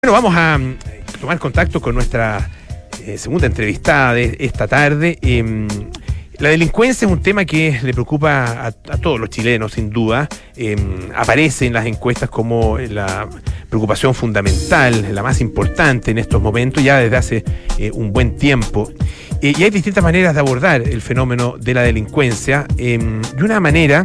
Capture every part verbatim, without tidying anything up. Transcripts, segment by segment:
Bueno, vamos a tomar contacto con nuestra eh, segunda entrevistada de esta tarde. Eh, la delincuencia es un tema que le preocupa a, a todos los chilenos, sin duda. Eh, aparece en las encuestas como la preocupación fundamental, la más importante en estos momentos, ya desde hace eh, un buen tiempo. Eh, y hay distintas maneras de abordar el fenómeno de la delincuencia. Eh, y una manera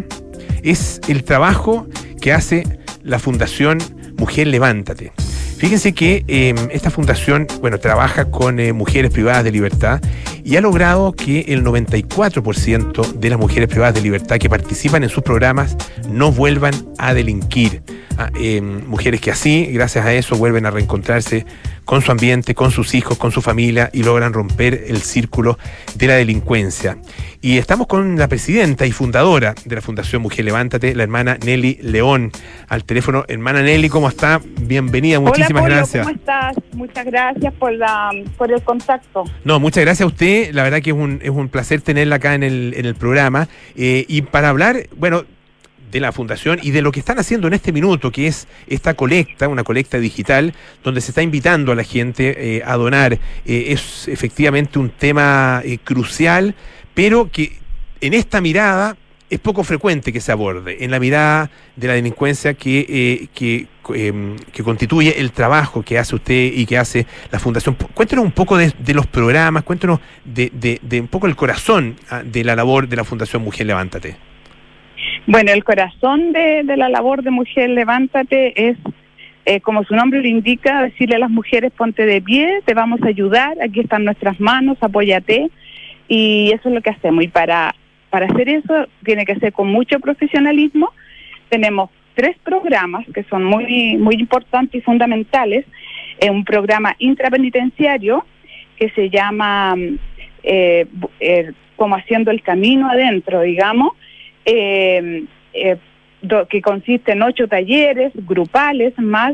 es el trabajo que hace la Fundación Mujer Levántate. Fíjense que eh, esta fundación, bueno, trabaja con eh, mujeres privadas de libertad y ha logrado que el noventa y cuatro por ciento de las mujeres privadas de libertad que participan en sus programas no vuelvan a delinquir. Ah, eh, mujeres que así, gracias a eso, vuelven a reencontrarse con su ambiente, con sus hijos, con su familia y logran romper el círculo de la delincuencia. Y estamos con la presidenta y fundadora de la Fundación Mujer Levántate, la hermana Nelly León, al teléfono. Hermana Nelly, ¿cómo está? Bienvenida, muchísimas Hola, Polo, gracias. ¿cómo estás? Muchas gracias por la por el contacto. No, muchas gracias a usted, la verdad que es un, es un placer tenerla acá en el, en el programa. Eh, y para hablar, bueno, de la fundación y de lo que están haciendo en este minuto, que es esta colecta, una colecta digital, donde se está invitando a la gente eh, a donar. Eh, es efectivamente un tema eh, crucial, pero que en esta mirada es poco frecuente que se aborde, en la mirada de la delincuencia que, eh, que, eh, que constituye el trabajo que hace usted y que hace la Fundación. Cuéntenos un poco de, de los programas, cuéntenos de, de, de un poco el corazón ah, de la labor de la Fundación Mujer Levántate. Bueno, el corazón de, de la labor de Mujer Levántate es, eh, como su nombre lo indica, decirle a las mujeres: ponte de pie, te vamos a ayudar, aquí están nuestras manos, apóyate, y eso es lo que hacemos. Y para, para hacer eso tiene que ser con mucho profesionalismo. Tenemos tres programas que son muy, muy importantes y fundamentales. Eh, un programa intrapenitenciario que se llama eh, eh, como haciendo el camino adentro, digamos, Eh, eh, do, que consiste en ocho talleres grupales más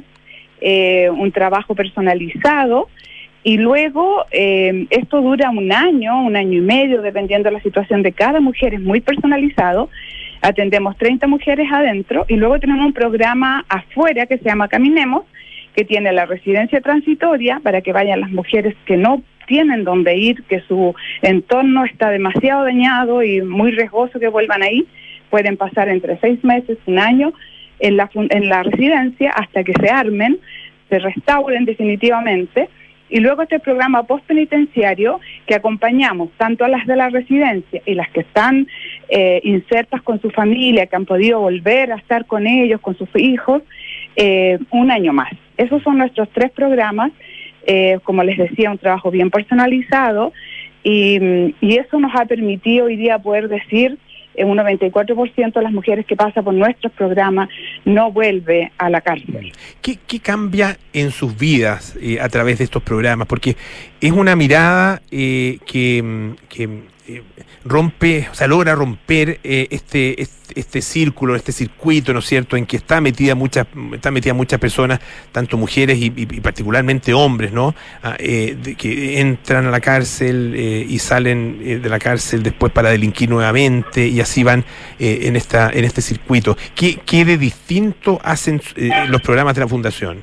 eh, un trabajo personalizado, y luego eh, esto dura un año, un año y medio, dependiendo de la situación de cada mujer, es muy personalizado. Atendemos treinta mujeres adentro y luego tenemos un programa afuera que se llama Caminemos, que tiene la residencia transitoria para que vayan las mujeres que no tienen dónde ir, que su entorno está demasiado dañado y muy riesgoso que vuelvan ahí. Pueden pasar entre seis meses, un año en la, en la residencia hasta que se armen, se restauren definitivamente. Y luego este programa postpenitenciario que acompañamos tanto a las de la residencia y las que están eh, insertas con su familia, que han podido volver a estar con ellos, con sus hijos, eh, un año más. Esos son nuestros tres programas. Eh, como les decía, un trabajo bien personalizado, y, y eso nos ha permitido hoy día poder decir eh, un noventa y cuatro por ciento de las mujeres que pasan por nuestros programas no vuelve a la cárcel. ¿Qué, qué cambia en sus vidas eh, a través de estos programas? Porque es una mirada eh, que, que eh, rompe, o sea, logra romper eh, este, este este círculo, este circuito, ¿no es cierto?, en que está metida muchas, está metida muchas personas, tanto mujeres y, y, y particularmente hombres, ¿no? Ah, eh, de, que entran a la cárcel eh, y salen eh, de la cárcel después para delinquir nuevamente, y así van eh, en esta en este circuito. ¿Qué, qué de distinto hacen eh, los programas de la Fundación?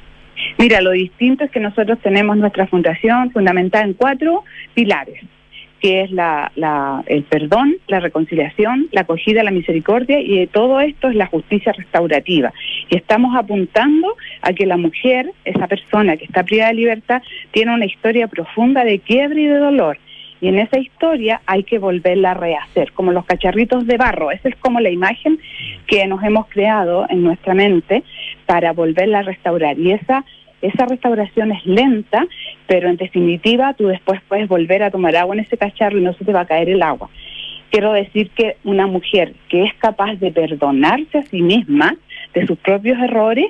Mira, lo distinto es que nosotros tenemos nuestra fundación fundamentada en cuatro pilares, que es la, la, el perdón, la reconciliación, la acogida, la misericordia, y de todo esto es la justicia restaurativa. Y estamos apuntando a que la mujer, esa persona que está privada de libertad, tiene una historia profunda de quiebre y de dolor. Y en esa historia hay que volverla a rehacer, como los cacharritos de barro. Esa es como la imagen que nos hemos creado en nuestra mente para volverla a restaurar. Y esa Esa restauración es lenta, pero en definitiva tú después puedes volver a tomar agua en ese cacharro y no se te va a caer el agua. Quiero decir que una mujer que es capaz de perdonarse a sí misma de sus propios errores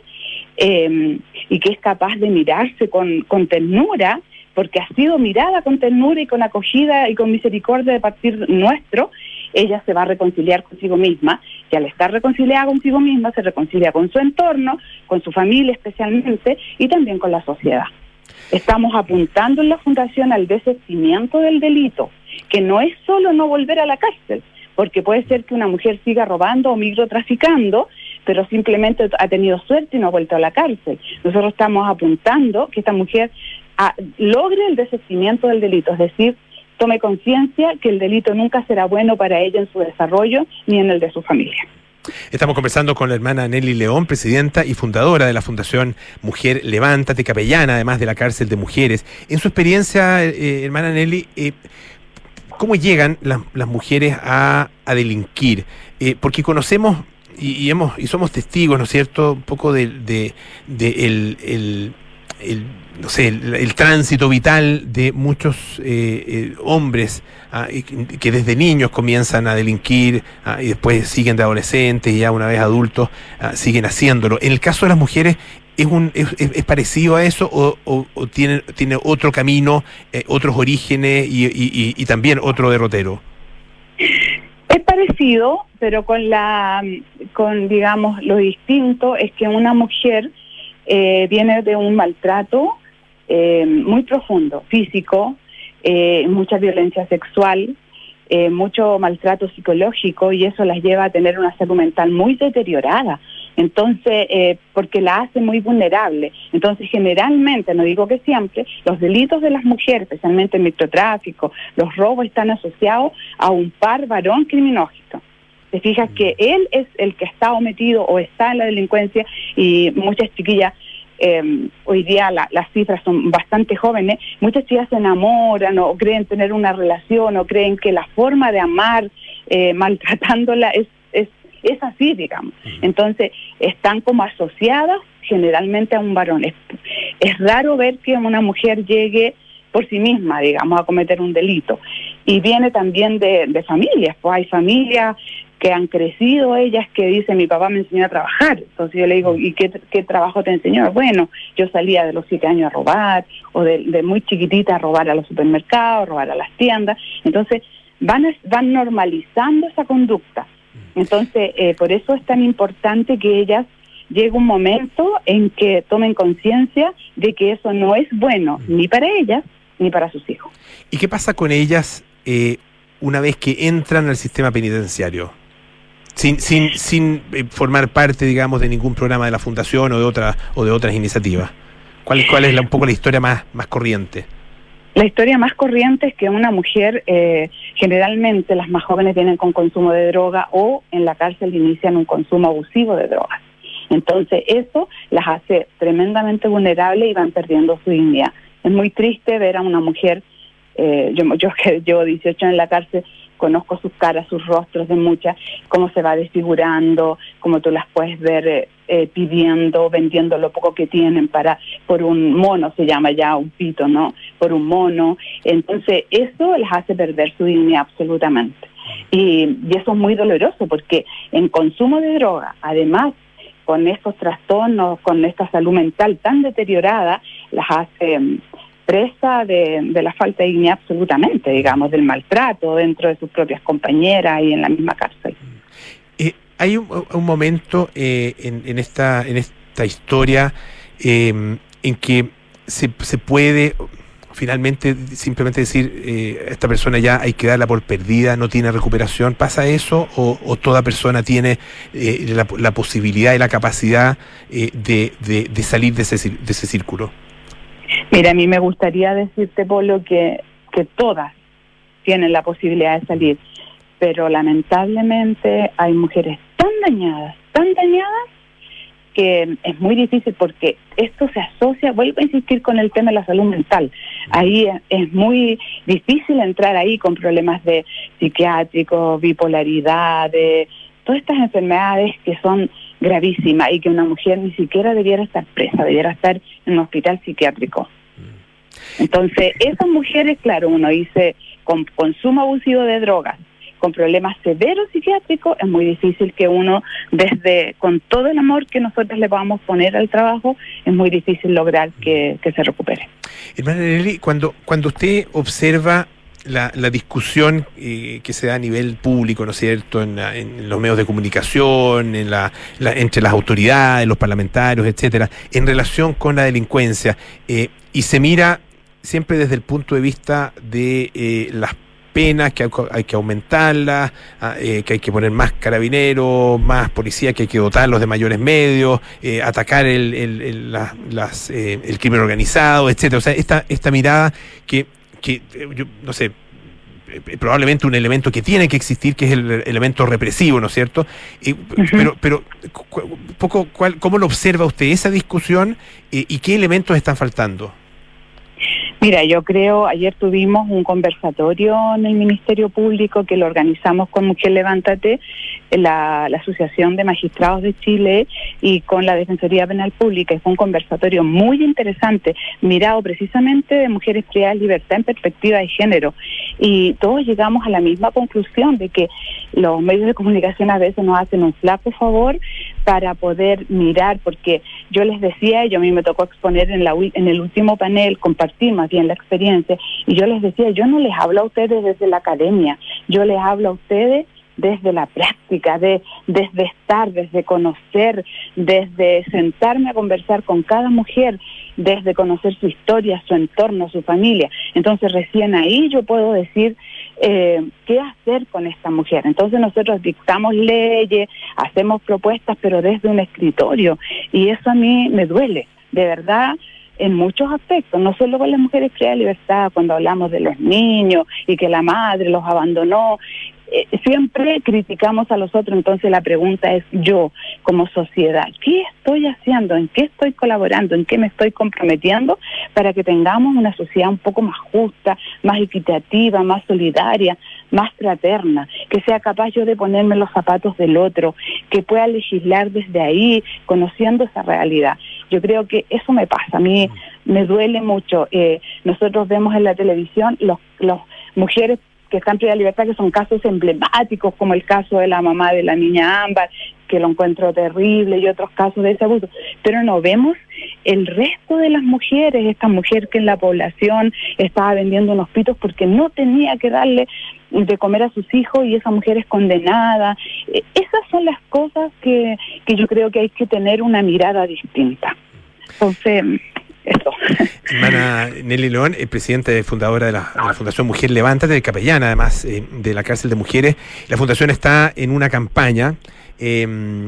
eh, y que es capaz de mirarse con, con ternura, porque ha sido mirada con ternura y con acogida y con misericordia de partir nuestro, ella se va a reconciliar consigo misma, y al estar reconciliada consigo misma se reconcilia con su entorno, con su familia especialmente, y también con la sociedad. Estamos apuntando en la Fundación al desistimiento del delito, que no es solo no volver a la cárcel, porque puede ser que una mujer siga robando o microtraficando, pero simplemente ha tenido suerte y no ha vuelto a la cárcel. Nosotros estamos apuntando que esta mujer a, logre el desistimiento del delito, es decir, tome conciencia que el delito nunca será bueno para ella en su desarrollo ni en el de su familia. Estamos conversando con la hermana Nelly León, presidenta y fundadora de la Fundación Mujer Levántate, capellana además de la cárcel de mujeres. En su experiencia, eh, hermana Nelly, eh, ¿cómo llegan las, las mujeres a, a delinquir? Eh, porque conocemos y, y hemos y somos testigos, ¿no es cierto?, un poco de, de, de el, el, el no sé, el, el tránsito vital de muchos eh, eh, hombres ah, que desde niños comienzan a delinquir ah, y después siguen de adolescentes y ya una vez adultos ah, siguen haciéndolo. En el caso de las mujeres, ¿es un es, es parecido a eso o, o, o tiene, tiene otro camino, eh, otros orígenes y, y, y, y también otro derrotero? Es parecido, pero con la con digamos lo distinto es que una mujer eh, viene de un maltrato Eh, muy profundo, físico, eh, mucha violencia sexual, eh, mucho maltrato psicológico, y eso las lleva a tener una salud mental muy deteriorada, entonces, eh, porque la hace muy vulnerable. Entonces, generalmente, no digo que siempre, los delitos de las mujeres, especialmente el microtráfico, los robos, están asociados a un par varón criminógeno. Te fijas que él es el que está metido o está en la delincuencia, y muchas chiquillas, Eh, hoy día la, las cifras son bastante jóvenes, muchas chicas se enamoran o creen tener una relación o creen que la forma de amar eh, maltratándola es, es, es así, digamos. Entonces están como asociadas generalmente a un varón. Es, es raro ver que una mujer llegue por sí misma, digamos, a cometer un delito. Y viene también de, de familias, pues hay familias que han crecido ellas que dicen, mi papá me enseñó a trabajar. Entonces yo le digo, ¿y qué, qué trabajo te enseñó? Bueno, yo salía de los siete años a robar, o de, de muy chiquitita a robar a los supermercados, robar a las tiendas. Entonces van, van normalizando esa conducta. Entonces, eh, por eso es tan importante que ellas llegue un momento en que tomen conciencia de que eso no es bueno, ni para ellas, ni para sus hijos. ¿Y qué pasa con ellas eh, una vez que entran al sistema penitenciario? Sin sin sin formar parte, digamos, de ningún programa de la Fundación o de otra o de otras iniciativas. ¿Cuál cuál es la, un poco la historia más más corriente? La historia más corriente es que una mujer, eh, generalmente las más jóvenes vienen con consumo de droga o en la cárcel inician un consumo abusivo de drogas. Entonces eso las hace tremendamente vulnerables y van perdiendo su dignidad. Es muy triste ver a una mujer, eh, yo, yo que llevo dieciocho años en la cárcel, conozco sus caras, sus rostros de muchas, cómo se va desfigurando, cómo tú las puedes ver eh, eh, pidiendo, vendiendo lo poco que tienen para por un mono, se llama ya un pito, ¿no? Por un mono. Entonces eso les hace perder su dignidad absolutamente. Y, y eso es muy doloroso porque en consumo de droga, además, con estos trastornos, con esta salud mental tan deteriorada, las hace um, presa de, de la falta de dignidad absolutamente, digamos, del maltrato dentro de sus propias compañeras y en la misma cárcel. Eh, hay un, un momento eh, en, en esta en esta historia eh, en que se, se puede finalmente simplemente decir eh, esta persona ya hay que darla por perdida, no tiene recuperación. ¿Pasa eso o, o toda persona tiene eh, la, la posibilidad y la capacidad eh, de, de, de salir de ese, de ese círculo? Mira, a mí me gustaría decirte, Polo, que, que todas tienen la posibilidad de salir, pero lamentablemente hay mujeres tan dañadas, tan dañadas, que es muy difícil porque esto se asocia, vuelvo a insistir con el tema de la salud mental. Ahí es, es muy difícil entrar ahí con problemas de psiquiátricos, bipolaridad, de todas estas enfermedades que son gravísimas y que una mujer ni siquiera debiera estar presa, debiera estar en un hospital psiquiátrico. Entonces, esas mujeres, claro, uno dice, con consumo abusivo de drogas, con problemas severos psiquiátricos, es muy difícil que uno, desde con todo el amor que nosotros le vamos a poner al trabajo, es muy difícil lograr que, que se recupere. Hermana Nelly, cuando, cuando usted observa la, la discusión eh, que se da a nivel público, ¿no es cierto?, en, la, en los medios de comunicación, en la, la, entre las autoridades, los parlamentarios, etcétera, en relación con la delincuencia, eh, y se mira siempre desde el punto de vista de eh, las penas, que hay, hay que aumentarlas, eh, que hay que poner más carabineros, más policía, que hay que dotarlos de mayores medios, eh, atacar el, el, el, la, las, eh, el crimen organizado, etcétera. O sea, esta, esta mirada que, que yo no sé, probablemente un elemento que tiene que existir, que es el elemento represivo, ¿no es cierto? Y, uh-huh. Pero, pero un poco, ¿cuál, ¿cómo lo observa usted esa discusión eh, y qué elementos están faltando? Mira, yo creo, ayer tuvimos un conversatorio en el Ministerio Público que lo organizamos con Mujer Levántate, la, la Asociación de Magistrados de Chile y con la Defensoría Penal Pública. Fue un conversatorio muy interesante, mirado precisamente de mujeres privadas de libertad en perspectiva de género. Y todos llegamos a la misma conclusión de que los medios de comunicación a veces nos hacen un flaco favor para poder mirar, porque yo les decía, yo a mí me tocó exponer en, la, en el último panel, compartir más bien la experiencia, y yo les decía, yo no les hablo a ustedes desde la academia, yo les hablo a ustedes desde la práctica, de desde estar, desde conocer, desde sentarme a conversar con cada mujer, desde conocer su historia, su entorno, su familia. Entonces recién ahí yo puedo decir eh, qué hacer con esta mujer. Entonces nosotros dictamos leyes, hacemos propuestas, pero desde un escritorio, y eso a mí me duele, de verdad, en muchos aspectos, no solo con las mujeres privadas de libertad, cuando hablamos de los niños y que la madre los abandonó, eh, siempre criticamos a los otros. Entonces la pregunta es, yo como sociedad, ¿qué estoy haciendo? ¿En qué estoy colaborando? ¿En qué me estoy comprometiendo para que tengamos una sociedad un poco más justa, más equitativa, más solidaria, más fraterna, que sea capaz yo de ponerme los zapatos del otro, que pueda legislar desde ahí, conociendo esa realidad? Yo creo que eso me pasa, a mí me duele mucho. Eh, nosotros vemos en la televisión los, los mujeres que están privadas de libertad, que son casos emblemáticos, como el caso de la mamá de la niña Ámbar, que lo encuentro terrible, y otros casos de ese abuso, pero no vemos el resto de las mujeres, esta mujer que en la población estaba vendiendo unos pitos porque no tenía que darle de comer a sus hijos y esa mujer es condenada. Eh, esas son las cosas que, que yo creo que hay que tener una mirada distinta. Entonces, eso. Hermana Nelly León, eh, presidenta y fundadora de la, de la Fundación Mujer Levántate, de capellana además eh, de la cárcel de mujeres. La fundación está en una campaña eh,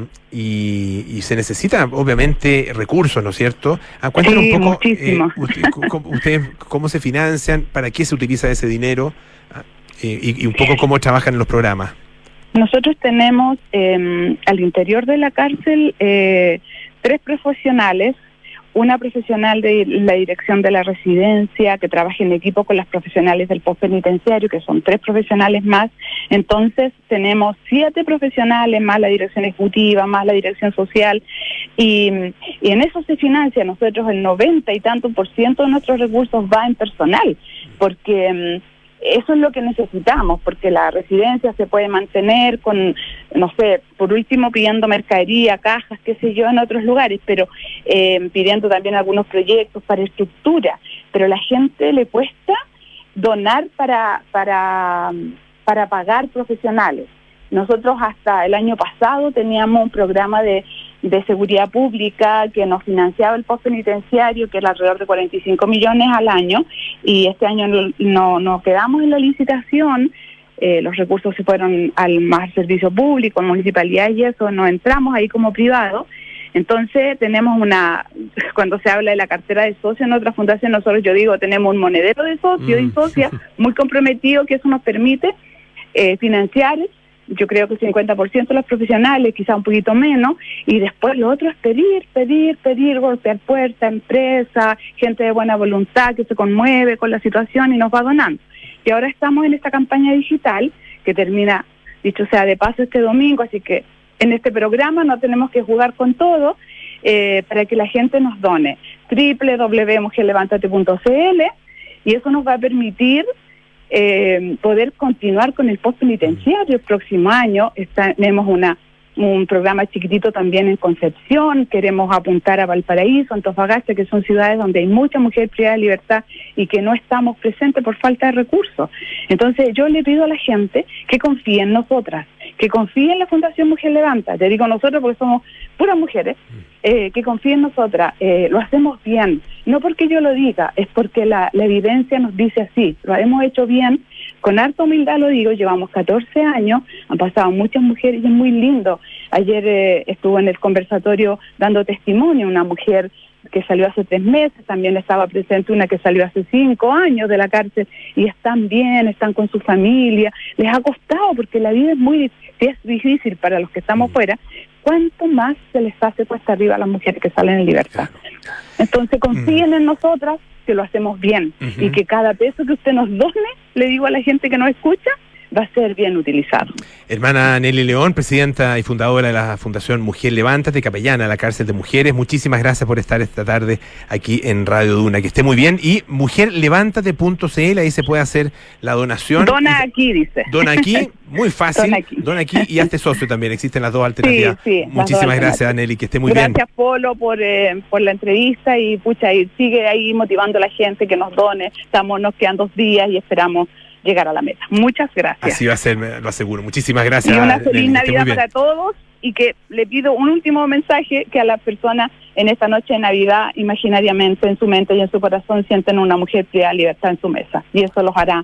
y, y se necesita obviamente recursos, ¿no es cierto? Ah, cuéntanos sí, un poco muchísimo. eh, usted, cómo, ustedes cómo se financian, para qué se utiliza ese dinero ah, eh, y, y un poco cómo trabajan en los programas. Nosotros tenemos eh, al interior de la cárcel eh, tres profesionales, una profesional de la dirección de la residencia que trabaja en equipo con las profesionales del postpenitenciario, que son tres profesionales más. Entonces tenemos siete profesionales más la dirección ejecutiva, más la dirección social, y, y en eso se financia. Nosotros el noventa y tanto por ciento de nuestros recursos va en personal, porque eso es lo que necesitamos, porque la residencia se puede mantener con, no sé, por último pidiendo mercadería, cajas, qué sé yo, en otros lugares, pero eh, pidiendo también algunos proyectos para estructura, pero a la gente le cuesta donar para, para, para pagar profesionales. Nosotros hasta el año pasado teníamos un programa de, de seguridad pública que nos financiaba el postpenitenciario, que era alrededor de cuarenta y cinco millones al año, y este año no, no, no quedamos en la licitación, eh, los recursos se fueron al más servicio público, municipalidad, y eso, no entramos ahí como privado. Entonces tenemos una, cuando se habla de la cartera de socios en otra fundación, nosotros, yo digo, tenemos un monedero de socios mm. y socias muy comprometido, que eso nos permite eh, financiar. Yo creo que el cincuenta por ciento de los profesionales, quizá un poquito menos, y después lo otro es pedir, pedir, pedir, golpear puertas, empresas, gente de buena voluntad que se conmueve con la situación y nos va donando. Y ahora estamos en esta campaña digital que termina, dicho sea de paso, este domingo, así que en este programa no tenemos que jugar con todo, eh, para que la gente nos done. doble u doble u doble u punto mujer levántate punto c l, y eso nos va a permitir Eh, poder continuar con el postpenitenciario. El próximo año está, tenemos una un programa chiquitito también en Concepción, queremos apuntar a Valparaíso, Antofagasta, que son ciudades donde hay mucha mujer privada de libertad y que no estamos presentes por falta de recursos. Entonces yo le pido a la gente que confíe en nosotras, que confíe en la Fundación Mujer Levanta, te digo nosotros porque somos puras mujeres, eh, que confíe en nosotras, eh, lo hacemos bien, no porque yo lo diga, es porque la, la evidencia nos dice así, lo hemos hecho bien con harta humildad lo digo, llevamos catorce años, han pasado muchas mujeres y es muy lindo. Ayer eh, estuvo en el conversatorio dando testimonio una mujer que salió hace tres meses, también estaba presente una que salió hace cinco años de la cárcel y están bien, están con su familia. Les ha costado porque la vida es muy si es difícil para los que estamos fuera. ¿Cuánto más se les hace cuesta arriba a las mujeres que salen en libertad? Entonces confíen en nosotras que lo hacemos bien uh-huh. y que cada peso que usted nos done, le digo a la gente que nos escucha, va a ser bien utilizado. Hermana Nelly León, presidenta y fundadora de la Fundación Mujer Levántate, capellana de la cárcel de mujeres, muchísimas gracias por estar esta tarde aquí en Radio Duna. Que esté muy bien. Y mujer levántate punto c l, ahí se puede hacer la donación. Dona y, aquí, dice. Dona aquí, muy fácil. Dona aquí. Dona aquí y hazte socio también, existen las dos alternativas. Sí, sí, muchísimas gracias, Nelly, que esté muy gracias, bien. Gracias, Polo, por, eh, por la entrevista y pucha, y sigue ahí motivando a la gente que nos done. Estamos, nos quedan dos días y esperamos llegar a la meta. Muchas gracias. Así va a ser, lo aseguro. Muchísimas gracias. Y una feliz Navidad para todos y que le pido un último mensaje que a las personas en esta noche de Navidad imaginariamente en su mente y en su corazón sienten una mujer que da libertad en su mesa y eso los hará